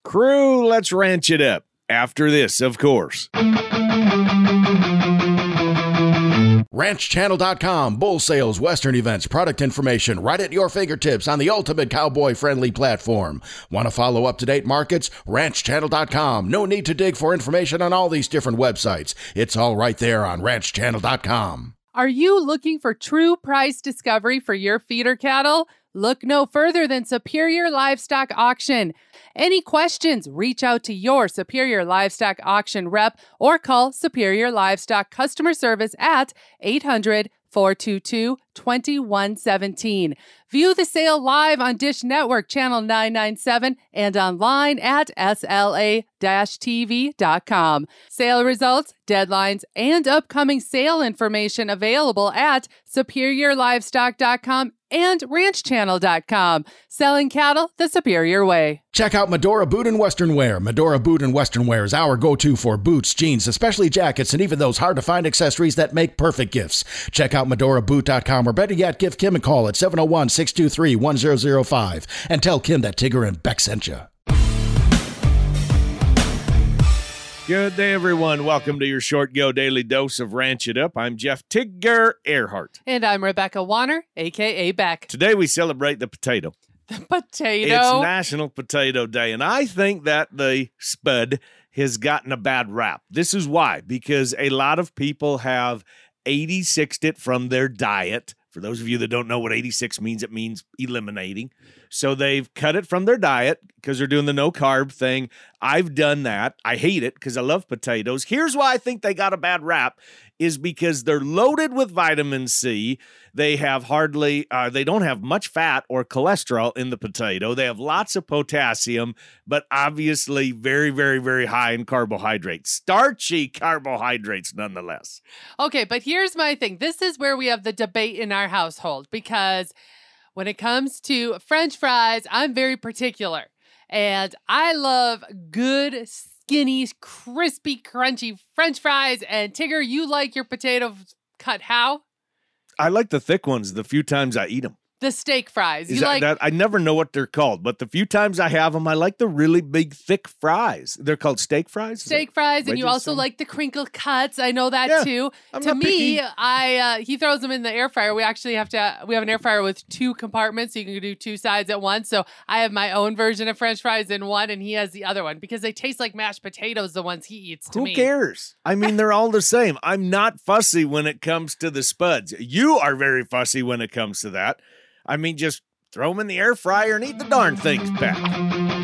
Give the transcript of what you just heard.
Crew, let's ranch it up. After this, of course. RanchChannel.com, bull sales, western events, product information right at your fingertips on the ultimate cowboy-friendly platform. Want to follow up-to-date markets? RanchChannel.com. No need to dig for information on all these different websites. It's all right there on RanchChannel.com. Are you looking for true price discovery for your feeder cattle? Look no further than Superior Livestock Auction. Any questions, reach out to your Superior Livestock Auction rep or call Superior Livestock Customer Service at 800-422-2117. View the sale live on Dish Network Channel 997 and online at sla-tv.com. Sale results, deadlines, and upcoming sale information available at superiorlivestock.com and ranchchannel.com. Selling cattle the superior way. Check out Medora Boot and Western Wear. Medora Boot and Western Wear is our go-to for boots, jeans, especially jackets, and even those hard-to-find accessories that make perfect gifts. Check out MedoraBoot.com, or better yet, give Kim a call at 701-623-1005 and tell Kim that Tigger and Beck sent you. Good day, everyone. Welcome to your Short Go Daily Dose of Ranch It Up. I'm Jeff Tigger Earhart. And I'm Rebecca Warner, a.k.a. Beck. Today we celebrate the potato. The potato? It's National Potato Day, and I think that the spud has gotten a bad rap. This is why, because a lot of people have 86'd it from their diet. For those of you that don't know what 86 means, it means eliminating. So they've cut it from their diet because they're doing the no-carb thing. I've done that. I hate it because I love potatoes. Here's why I think they got a bad rap is because they're loaded with vitamin C. They have they don't have much fat or cholesterol in the potato. They have lots of potassium, but obviously very, very, very high in carbohydrates. Starchy carbohydrates nonetheless. Okay, but here's my thing. This is where we have the debate in our household because when it comes to French fries, I'm very particular. And I love good, skinny, crispy, crunchy French fries. And Tigger, you like your potatoes cut how? I like the thick ones the few times I eat them. The steak fries. I never know what they're called, but the few times I have them, I like the really big, thick fries. They're called steak fries? Steak fries, and you also like the crinkle cuts. I know that too. To me, he throws them in the air fryer. We actually have an air fryer with 2 compartments, so you can do 2 sides at once. So I have my own version of French fries in one, and he has the other one because they taste like mashed potatoes, the ones he eats to me. Who cares? I mean, they're all the same. I'm not fussy when it comes to the spuds. You are very fussy when it comes to that. I mean, just throw them in the air fryer and eat the darn things back.